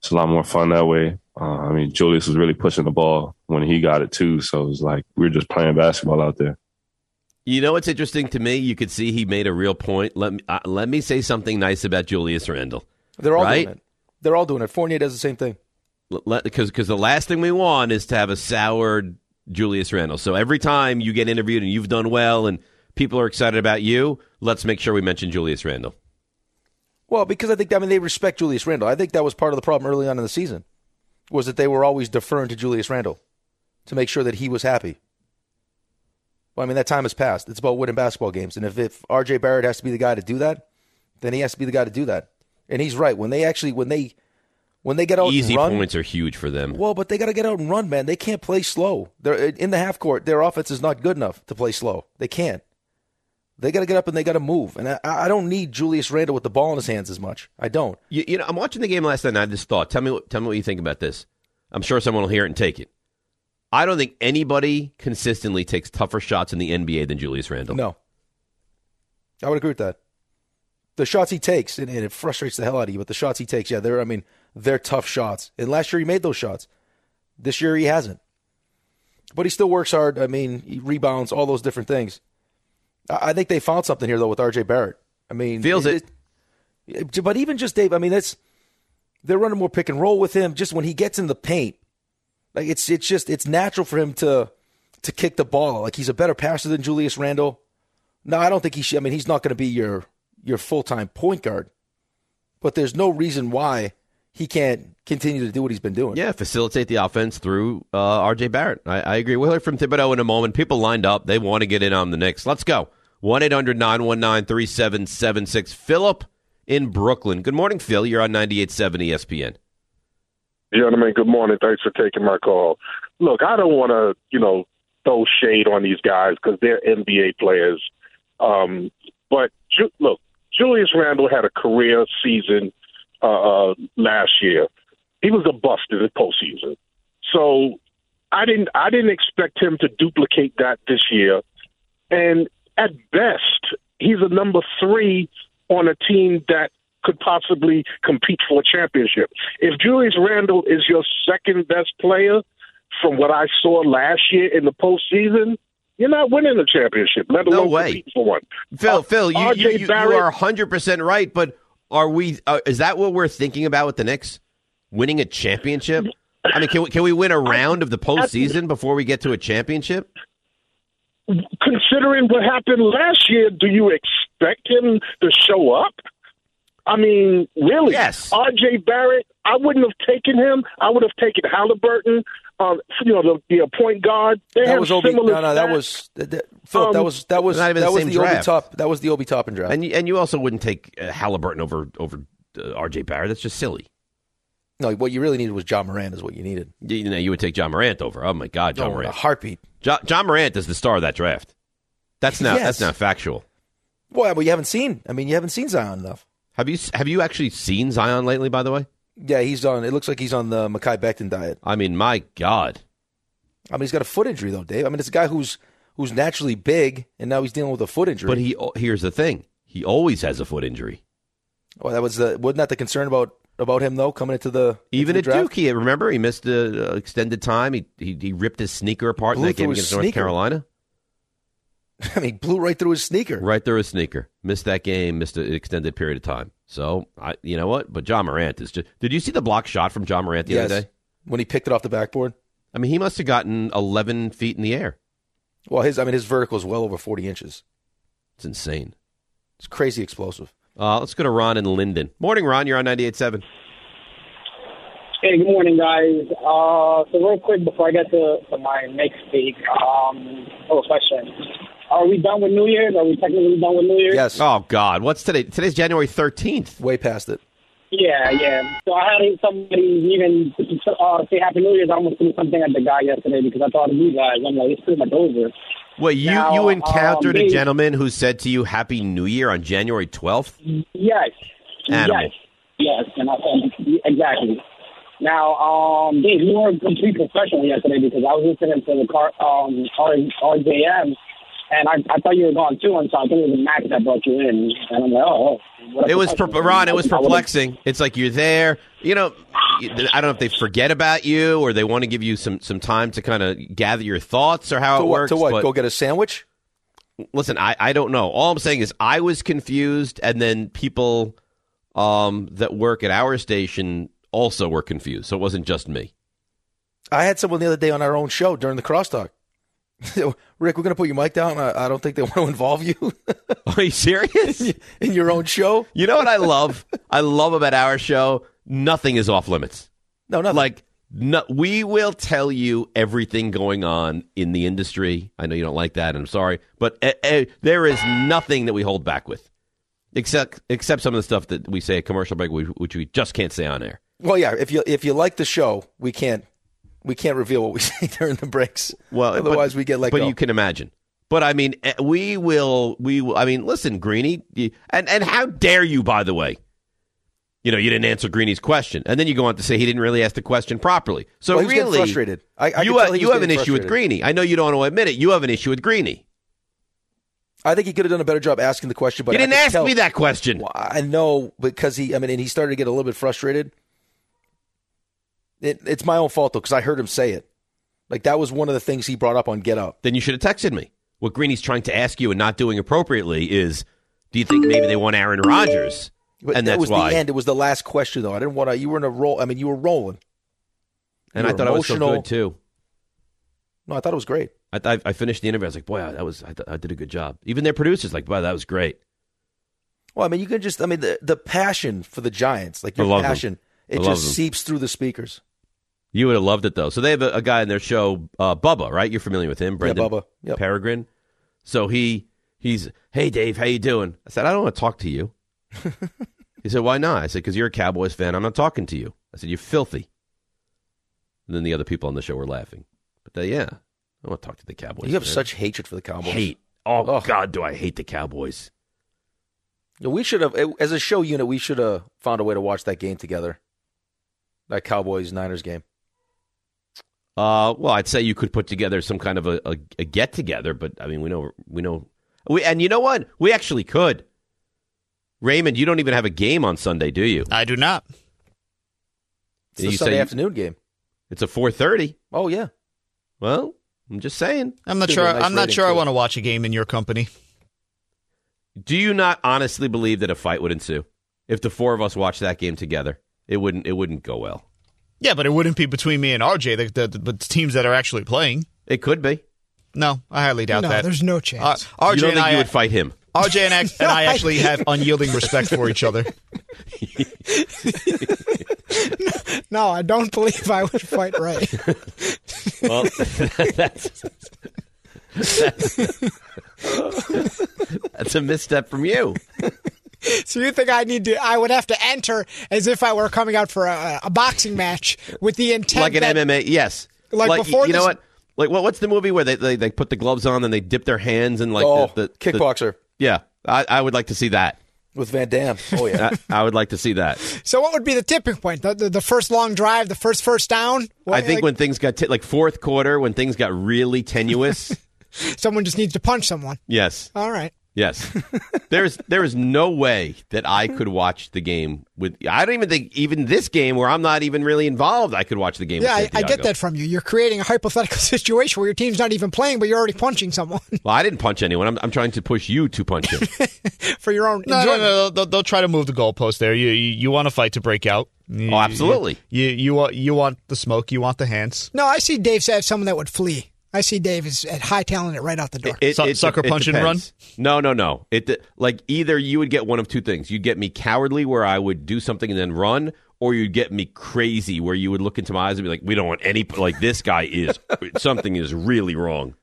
it's a lot more fun that way. Uh, I mean, Julius was really pushing the ball when he got it too. So it was like we were just playing basketball out there. You know what's interesting to me? You could see he made a real point. Let me uh, let me say something nice about Julius Randle. They're all right? doing it. They're all doing it. Fournier does the same thing. Because because the last thing we want is to have a soured Julius Randle. So every time you get interviewed and you've done well and people are excited about you, let's make sure we mention Julius Randle. Well, because I think I mean they respect Julius Randle. I think that was part of the problem early on in the season, was that they were always deferring to Julius Randle to make sure that he was happy. Well, I mean, that time has passed. It's about winning basketball games. And if, if R J Barrett has to be the guy to do that, then he has to be the guy to do that. And he's right. When they actually, when they when they get out Easy and run. points are huge for them. Well, but they got to get out and run, man. They can't play slow. They're in the half court. Their offense is not good enough to play slow. They can't. They got to get up and they got to move. And I, I don't need Julius Randle with the ball in his hands as much. I don't. You, you know, I'm watching the game last night and I just thought, tell me, what, tell me what you think about this. I'm sure someone will hear it and take it. I don't think anybody consistently takes tougher shots in the N B A than Julius Randle. No. I would agree with that. The shots he takes, and, and it frustrates the hell out of you, but the shots he takes, yeah, they're, I mean, they're tough shots. And last year he made those shots. This year he hasn't. But he still works hard. I mean, he rebounds, all those different things. I, I think they found something here, though, with R J Barrett. I mean, feels it. it. it but even just Dave, I mean, that's they're running more pick and roll with him. Just when he gets in the paint, like it's it's just it's natural for him to to kick the ball. Like he's a better passer than Julius Randle. No, I don't think he should. I mean, he's not going to be your your full time point guard. But there's no reason why he can't continue to do what he's been doing. Yeah, facilitate the offense through uh, R J Barrett. I, I agree. We'll hear from Thibodeau in a moment. People lined up. They want to get in on the Knicks. Let's go. one eight hundred nine one nine three seven seven six. Philip in Brooklyn. Good morning, Phil. You're on ninety-eight point seven E S P N. Gentlemen, good morning. Thanks for taking my call. Look, I don't want to, you know, throw shade on these guys because they're N B A players. Um, but, Ju- look, Julius Randle had a career season uh, uh, last year. He was a bust in the postseason. So I didn't I didn't expect him to duplicate that this year. And at best, he's a number three on a team that could possibly compete for a championship. If Julius Randle is your second best player from what I saw last year in the postseason, you're not winning a championship, let alone no way. compete for one. Phil, uh, Phil, you, you, you, you Barrett, are one hundred percent right, but are we? Uh, is that what we're thinking about with the Knicks? Winning a championship? I mean, can we, can we win a round of the postseason before we get to a championship? Considering what happened last year, do you expect him to show up? I mean, really? Yes. R J Barrett, I wouldn't have taken him. I would have taken Halliburton, um, you know, the, the point guard. They that have was Obi. similar No, no, that stats. was that, that, Phil. Um, that was that was not even that the was same the Obi draft. top. That was the Obi Toppin draft. And you, and you also wouldn't take uh, Halliburton over over uh, R J Barrett. That's just silly. No, what you really needed was John Morant. Is what you needed. You, you know, you would take John Morant over. Oh my God, John No, Morant, a heartbeat. John, John Morant is the star of that draft. That's not Yes. that's not factual. Well, but you haven't seen. I mean, you haven't seen Zion enough. Have you have you actually seen Zion lately? By the way, Yeah, he's on. It looks like he's on the Mekhi Becton diet. I mean, my God. I mean, he's got a foot injury though, Dave. I mean, it's a guy who's who's naturally big, and now he's dealing with a foot injury. But he here's the thing: he always has a foot injury. Well, that was the wasn't that the concern about about him though coming into the Even into the at draft? Duke, he remember he missed a uh, extended time. He, he he ripped his sneaker apart Blew in that game through his against North sneaker. Carolina. I mean, blew right through his sneaker. Right through his sneaker. Missed that game. Missed an extended period of time. So I, you know what? But John Morant is just. Did you see the block shot from John Morant the Yes. other day? When he picked it off the backboard. I mean, he must have gotten eleven feet in the air. Well, his I mean his vertical is well over forty inches. It's insane. It's crazy explosive. Uh, let's go to Ron in Linden. Morning, Ron. You're on ninety-eight point seven. Hey, good morning, guys. Uh, so real quick before I get to, to my next speak, um, oh, question. Are we done with New Year's? Are we technically done with New Year's? Yes. Oh God, what's today? Today's January thirteenth. Way past it. Yeah, yeah. So I had somebody even uh, say Happy New Year's. I almost threw something at the guy yesterday because I thought of you guys. I'm like, it's pretty much over. Well, you, Now, you encountered um, a they- gentleman who said to you Happy New Year on January twelfth? Yes. Animal. Yes. Yes. And I said, exactly. Now, um, Dave, you were a complete professional yesterday because I was listening to the car, um, R J M, and I, I thought you were gone too, and so I think it was Max that brought you in. And I'm like, oh. what a It was, per- professional. Ron, it was I would've- perplexing. It's like you're there. You know, I don't know if they forget about you or they want to give you some, some time to kind of gather your thoughts or how to it what, works. To what? But Go get a sandwich? Listen, I, I don't know. All I'm saying is I was confused, and then people um, that work at our station also were confused. So it wasn't just me. I had someone the other day on our own show during the crosstalk. Rick, we're going to put your mic down. I, I don't think they want to involve you. Are you serious? In your own show? You know what I love? I love about our show? Nothing is off limits. No, nothing. Like, no, we will tell you everything going on in the industry. I know you don't like that, and I'm sorry. But uh, uh, there is nothing that we hold back with, except except some of the stuff that we say at commercial break, which we just can't say on air. Well, yeah, if you if you like the show, we can't we can't reveal what we say during the breaks. Well, otherwise but, we get let but go. But you can imagine. But I mean, we will. We will, I mean, listen, Greeny, and and how dare you? By the way, you know, you didn't answer Greeny's question, and then you go on to say he didn't really ask the question properly. So well, he was really, getting frustrated. I, I you have, you have an issue with Greeny. I know you don't want to admit it. You have an issue with Greeny. I think he could have done a better job asking the question. But he didn't ask tell, me that question. Well, I know because he. I mean, and he started to get a little bit frustrated. It, it's my own fault though, because I heard him say it. Like that was one of the things he brought up on Get Up. Then you should have texted me. What Greeny's trying to ask you and not doing appropriately is, do you think maybe they want Aaron Rodgers? But and that that's was why. the end. It was the last question, though. I didn't want to. You were in a roll. I mean, you were rolling. And you I thought emotional. I was so good too. No, I thought it was great. I th- I finished the interview. I was like, boy, that was I, th- I did a good job. Even their producers like, boy, that was great. Well, I mean, you can just. I mean, the the passion for the Giants, like your passion, them. it just seeps through the speakers. You would have loved it, though. So they have a, a guy in their show, uh, Bubba, right? You're familiar with him, Brendan yeah, Bubba. Yep. Peregrine. So he he's, hey, Dave, how you doing? I said, I don't want to talk to you. He said, why not? I said, because you're a Cowboys fan. I'm not talking to you. I said, you're filthy. And then the other people on the show were laughing. But they, yeah, I want to talk to the Cowboys. You have fan. such hatred for the Cowboys. Hate. Oh, oh, God, do I hate the Cowboys. We should have, as a show unit, we should have found a way to watch that game together. That Cowboys-Niners game. Uh, well, I'd say you could put together some kind of a, a, a get together, but I mean, we know we know we and you know what? We actually could. Raymond, you don't even have a game on Sunday, do you? I do not. It's a Sunday afternoon game. It's a four thirty. Oh yeah. Well, I'm just saying. I'm not sure. Nice I'm not sure. I want to watch a game in your company. Do you not honestly believe that a fight would ensue if the four of us watched that game together? It wouldn't. It wouldn't go well. Yeah, but it wouldn't be between me and R J, the, the, the teams that are actually playing. It could be. No, I highly doubt no, that. There's no chance. Uh, R J you don't and think I, you would fight him? R J and I, and I actually have unyielding respect for each other. No, I don't believe I would fight Ray. Well, that's, that's, that's a misstep from you. So you think I need to? I would have to enter as if I were coming out for a, a boxing match with the intent, like an that, M M A. Yes, like, like before. You this, know what? Like what? What's the movie where they, they they put the gloves on and they dip their hands and like oh, the, the kickboxer? The, yeah, I, I would like to see that with Van Damme. Oh yeah, I, I would like to see that. So what would be the tipping point? The the, the first long drive, the first first down. What, I think like, when things got t- like fourth quarter, when things got really tenuous, someone just needs to punch someone. Yes. All right. Yes, there's there is no way that I could watch the game with. I don't even think even this game where I'm not even really involved, I could watch the game. Yeah, with I, I get that from you. You're creating a hypothetical situation where your team's not even playing, but you're already punching someone. Well, I didn't punch anyone. I'm, I'm trying to push you to punch him for your own. No, enjoyment. no, no. They'll, they'll try to move the goalpost there. You you, you want a fight to break out. You, oh, absolutely. You, you you want you want the smoke. You want the hands. No, I see Dave as someone that would flee. I see Dave as at high talent it right out the door. It, Su- it, sucker it, punch it and run? No, no, no. It like either you would get one of two things. You'd get me cowardly where I would do something and then run, or you'd get me crazy where you would look into my eyes and be like, we don't want any, like this guy is, something is really wrong.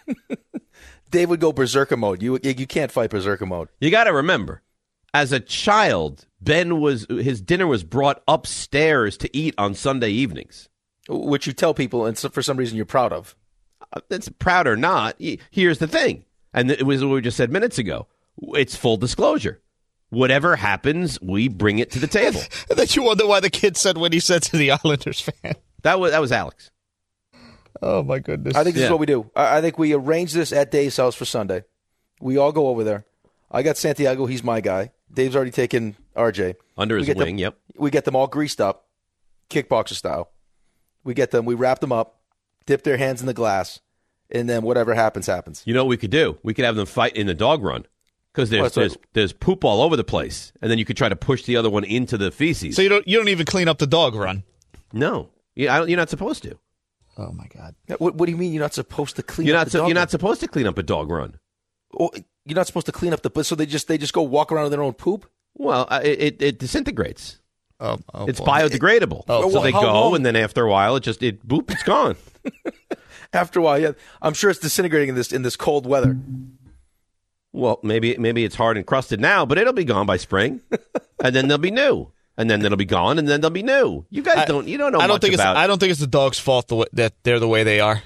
Dave would go berserker mode. You you can't fight berserker mode. You got to remember, as a child, Ben was, his dinner was brought upstairs to eat on Sunday evenings. Which you tell people, and so for some reason you're proud of. It's proud or not. Here's the thing, and it was what we just said minutes ago. It's full disclosure. Whatever happens, we bring it to the table. And then you wonder why the kid said what he said to the Islanders fan. That was that was Alex. Oh my goodness! I think this yeah. is what we do. I, I think we arrange this at Dave's house for Sunday. We all go over there. I got Santiago. He's my guy. Dave's already taken R J under his we wing. Them, yep. We get them all greased up. kickboxer style. We get them, we wrap them up, dip their hands in the glass, and then whatever happens, happens. You know what we could do? We could have them fight in the dog run because there's, Well, there's so- there's poop all over the place, and then you could try to push the other one into the feces. So you don't you don't even clean up the dog run? No, you, I don't, you're not supposed to. Oh my God! What, what do you mean you're not supposed to clean You're up not the so, dog you're run? not supposed to clean up a dog run. Well, you're not supposed to clean up the so they just they just go walk around in their own poop? Well, uh, it, it it disintegrates. Oh, oh it's boy. biodegradable. Oh, so well, they how go, long- and then after a while, it just it boop, it's gone. After a while, yeah. I'm sure it's disintegrating in this in this cold weather. Well, maybe maybe it's hard and crusted now, but it'll be gone by spring, and then they'll be new, and then it'll be gone, and then they'll be new. You guys I- don't you don't know I don't much think about. it's I don't think it's the dog's fault the way, that they're the way they are.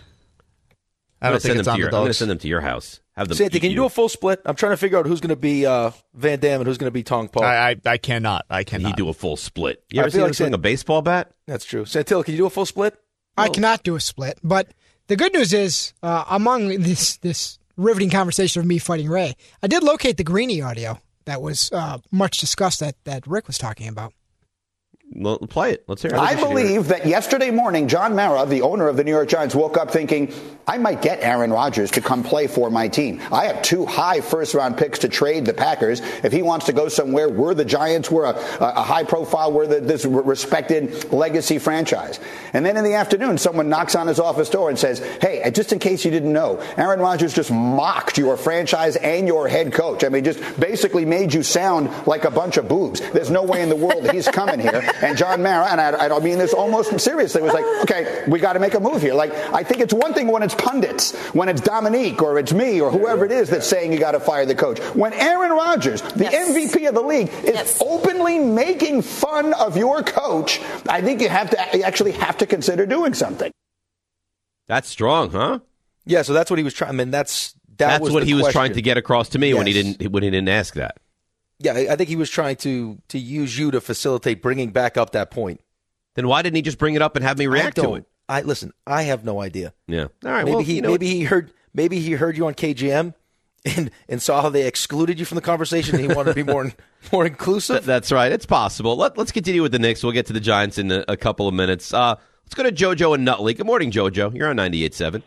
I I'm don't think gonna send it's them on to your, the I'm going to dogs. send them to your house. Have them. Santi, eat can you do a full split? I'm trying to figure out who's going to be uh, Van Damme and who's going to be Tong Po. I, I I cannot. I cannot. He do a full split. You I ever feel seen him like swing San- a baseball bat? That's true. Santil, can you do a full split? I cannot do a split, but the good news is, uh, among this this riveting conversation of me fighting Ray, I did locate the Greeny audio that was uh, much discussed that, that Rick was talking about. Well, play it. Let's hear it. I believe that yesterday morning, John Mara, the owner of the New York Giants, woke up thinking, I might get Aaron Rodgers to come play for my team. I have two high first-round picks to trade the Packers. If he wants to go somewhere, we're the Giants. We're a, a high-profile, we're the, this respected legacy franchise. And then in the afternoon, someone knocks on his office door and says, hey, just in case you didn't know, Aaron Rodgers just mocked your franchise and your head coach. I mean, just basically made you sound like a bunch of boobs. There's no way in the world he's coming here. And John Mara, and I, I don't mean this almost seriously, was like, okay, we got to make a move here. Like, I think it's one thing when it's pundits, when it's Dominique or it's me or whoever it is that's saying you got to fire the coach. When Aaron Rodgers, the Yes. M V P of the league, is Yes. openly making fun of your coach, I think you have to you actually have to consider doing something. That's strong, huh? Yeah, so that's what he was trying. I mean, that's that That's was what the he was question. trying to get across to me when he Yes. didn't when he didn't ask that. Yeah, I I think he was trying to to use you to facilitate bringing back up that point. Then why didn't he just bring it up and have me react I to don't- it? I listen. I have no idea. Yeah. All right. maybe well, he you know maybe what? he heard maybe he heard you on K G M and and saw how they excluded you from the conversation. And he wanted to be more more inclusive. Th- that's right. It's possible. Let, let's continue with the Knicks. We'll get to the Giants in a, a couple of minutes. Uh, let's go to JoJo and Nutley. Good morning, JoJo. You're on ninety-eight point seven.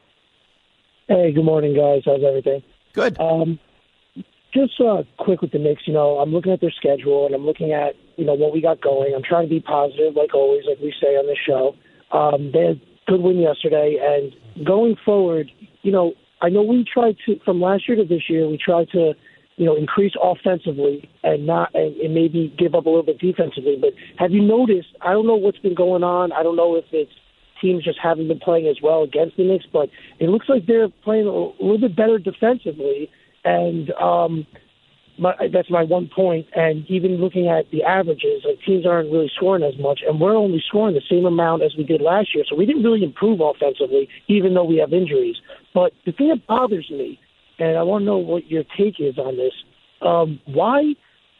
Hey, good morning, guys. How's everything? Good. Um, just uh, quick with the Knicks. You know, I'm looking at their schedule and I'm looking at you know what we got going. I'm trying to be positive, like always, like we say on this show. Um, they had a good win yesterday, and going forward, you know, I know we tried to from last year to this year. We tried to, you know, increase offensively and not and, and maybe give up a little bit defensively. But have you noticed? I don't know what's been going on. I don't know if it's teams just haven't been playing as well against the Knicks, but it looks like they're playing a little bit better defensively. And um, my, that's my one point. And even looking at the averages, like teams aren't really scoring as much, and we're only scoring the same amount as we did last year. So we didn't really improve offensively, even though we have injuries. But the thing that bothers me, and I want to know what your take is on this, um, why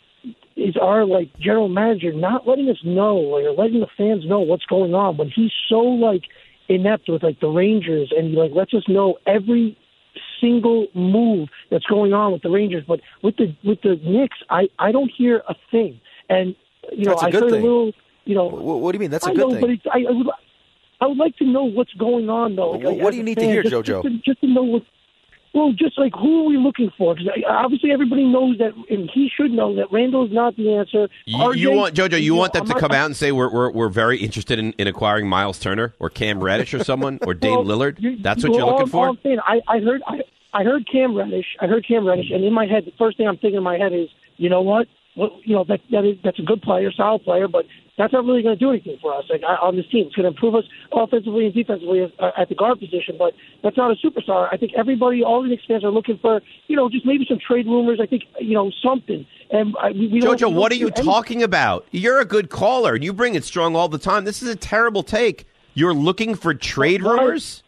is our like general manager not letting us know or letting the fans know what's going on when he's so like inept with like the Rangers and he like lets us know every single move that's going on with the Rangers, but with the with the Knicks, I, I don't hear a thing. And you know, That's a I good heard thing. a little, you know. What, what do you mean? That's a I good know, thing. but it's, I, I would I would like to know what's going on though. Like, What- what as do you a need to fan, hear, just, JoJo? Just to, just to know what. Well, just like who are we looking for? Because obviously everybody knows that, and he should know that Randall is not the answer. You, R J, you want JoJo? You know, want them I'm to not- come out and say we're we're, we're very interested in, in acquiring Miles Turner or Cam Reddish or someone or Dame Well, Lillard? you- That's what well, you're looking all, for. All I'm saying, I, I heard I, I heard Cam Reddish. I heard Cam Reddish, and in my head, the first thing I'm thinking in my head is, you know what? Well, you know that that is that's a good player, solid player, but that's not really going to do anything for us like I, on this team. It's going to improve us offensively and defensively uh, at the guard position, but that's not a superstar. I think everybody, all the Knicks fans are looking for, you know, just maybe some trade rumors. I think you know something. And I, we, we don't, JoJo, we what don't are you hear anything. talking about? You're a good caller. You bring it strong all the time. This is a terrible take. You're looking for trade Well, rumors?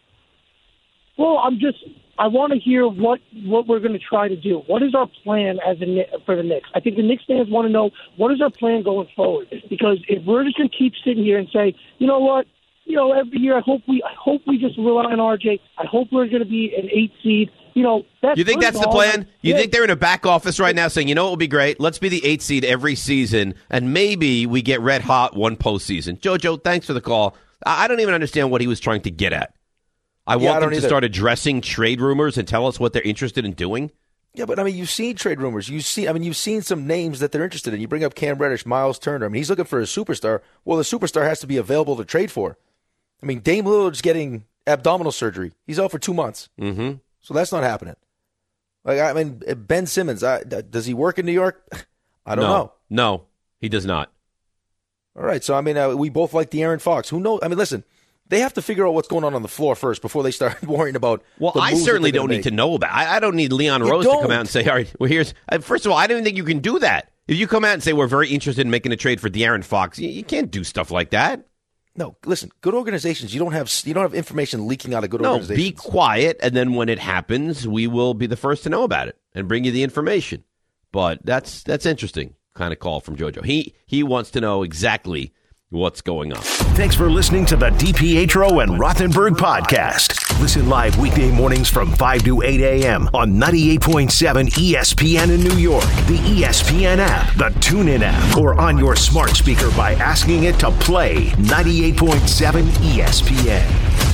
Well, I'm just. I want to hear what, what we're going to try to do. What is our plan as a, Kni- for the Knicks? I think the Knicks fans want to know what is our plan going forward. Because if we're just going to keep sitting here and say, you know what, you know, every year I hope we I hope we just rely on R J. I hope we're going to be an eight seed. you know, that's You think that's the all, plan? You yeah. think they're in a back office right now saying, you know what would be great? Let's be the eighth seed every season, and maybe we get red hot one postseason. JoJo, thanks for the call. I I don't even understand what he was trying to get at. I Yeah, want I them don't to either. start addressing trade rumors and tell us what they're interested in doing. Yeah, but I mean, you've seen trade rumors. You see, I mean, you've seen some names that they're interested in. You bring up Cam Reddish, Miles Turner. I mean, he's looking for a superstar. Well, the superstar has to be available to trade for. I mean, Dame Lillard's getting abdominal surgery. He's out for two months. Mm-hmm. So that's not happening. Like, I mean, Ben Simmons, I, does he work in New York? I don't no, know. No, he does not. All right, so I mean, uh, we both like De'Aaron Fox. Who knows? I mean, listen, they have to figure out what's going on on the floor first before they start worrying about. Well, the I moves certainly that they're don't gonna need to make. know about. I, I don't need Leon You Rose to don't. come out and say, "All right, well, here's." Uh, first of all, I don't even think you can do that. If you come out and say we're very interested in making a trade for De'Aaron Fox, you, you can't do stuff like that. No, listen, good organizations. You don't have you don't have information leaking out of good No, organizations. be quiet, and then when it happens, we will be the first to know about it and bring you the information. But that's that's interesting kind of call from JoJo. He he wants to know exactly what's going on. Thanks for listening to the DiPietro and Rothenberg podcast. Listen live weekday mornings from five to eight a.m. on ninety-eight point seven E S P N in New York, the E S P N app, the TuneIn app, or on your smart speaker by asking it to play ninety-eight point seven E S P N.